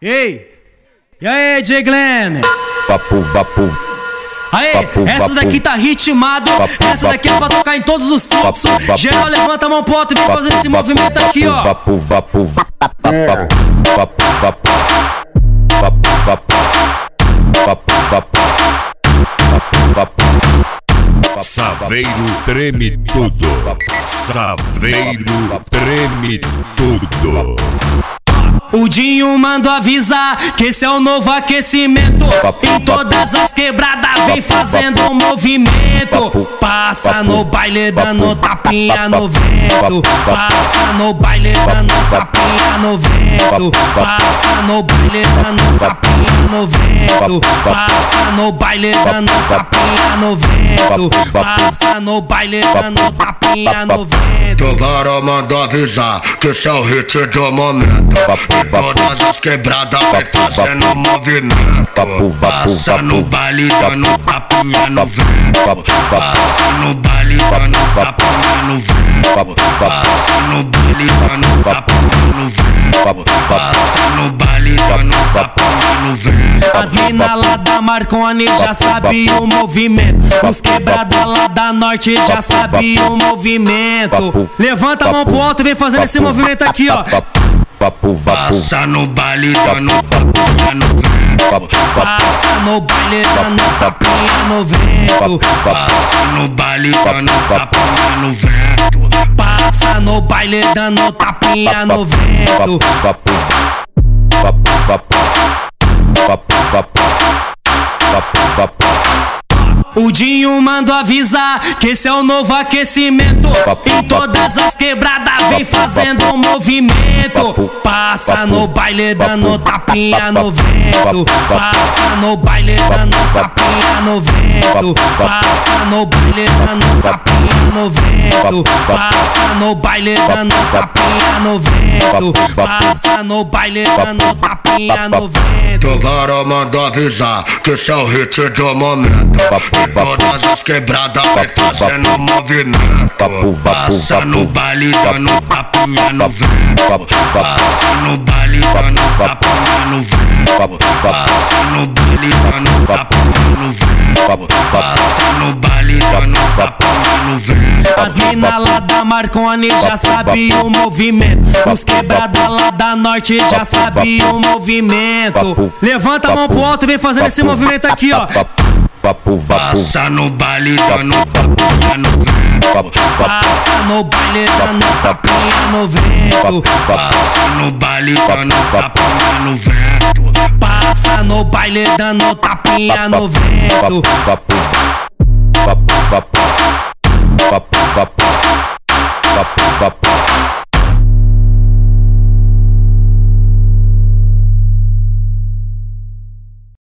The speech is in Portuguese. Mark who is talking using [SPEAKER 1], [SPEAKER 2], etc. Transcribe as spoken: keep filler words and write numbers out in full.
[SPEAKER 1] Ei, e aí, D J Glenn?
[SPEAKER 2] Papo, vapo.
[SPEAKER 1] Aê,
[SPEAKER 2] Papo,
[SPEAKER 1] essa
[SPEAKER 2] vapo.
[SPEAKER 1] daqui tá ritmado.
[SPEAKER 2] Papo,
[SPEAKER 1] essa daqui é pra tocar em todos os fluxos.
[SPEAKER 2] Papo, vapo.
[SPEAKER 1] Geral, levanta a mão pro alto e vem fazendo esse movimento aqui, ó.
[SPEAKER 2] Vapo, vapo, vapo, vapo, vapo, vapo, vapo, vapo, vapo, vapo.
[SPEAKER 3] Saveiro treme tudo. Saveiro treme tudo.
[SPEAKER 1] O Dinho mandou avisar que esse é o novo aquecimento. Em todas as quebradas vem fazendo um movimento. Passa no baile dando tapinha no vento. Passa no baile dando tapinha no vento. Passa no baile dando tapinha no vento. Passa no baile dando tapinha no vento. Passa no baile dando tapinha no vento.
[SPEAKER 4] Agora mandou avisar que esse é o hit do momento. Todas as quebradas vai fazendo movimento. Passa no baile dando tapinha no vento. Passa no baile dando tapinha no vento. Passa no baile dando tapinha no vento. Passa no baile dando tapinha no vento.
[SPEAKER 1] As mina lá da Marconi já sabiam o movimento. Os quebrada lá da Norte já sabiam o movimento. Levanta a mão pro alto e vem fazendo esse movimento aqui, ó.
[SPEAKER 2] Vapo, vapo.
[SPEAKER 4] Passa no baile dando tapinha no vento.
[SPEAKER 1] Passa no baile dando tapinha no vento.
[SPEAKER 4] Passa no baile dando tapinha no vento.
[SPEAKER 1] Passa no baile dando tapinha no vento.
[SPEAKER 2] Vapo, vapo, vapo, vapo, vapo, vapo, vapo.
[SPEAKER 1] O Dinho mandou avisar que esse é o novo aquecimento. Em todas as quebradas vem fazendo um movimento. Passa no baile dando tapinha no vento. Passa no baile dando tapinha no vento. Passa no baile dando tapinha no vento. Passa no baile dando tapinha no vento. Passa no baile dando tapinha no vento.
[SPEAKER 4] Agora mandou avisar que esse é o hit do momento. Todas as quebradas vai fazendo movimento. Passa no baile dando tapinha no vento. Passa no baile dando tapinha no vento. Passa no baile dando tapinha no vento. Passa no baile dando tapinha no vento.
[SPEAKER 1] As mina lá da Marconi já sabiam o movimento. Os quebrada lá da Norte já sabiam o movimento. Levanta a mão pro alto e vem fazendo esse movimento aqui, ó.
[SPEAKER 2] Vapo, vapo.
[SPEAKER 4] Passa no baile dando tapinha no vento.
[SPEAKER 1] Passa no baile dando tapinha no vento.
[SPEAKER 4] Passa no baile dando tapinha no vento.
[SPEAKER 1] Passa no baile dando tapinha no vento.
[SPEAKER 2] Vapo, vapo, vapo, vapo, vapo.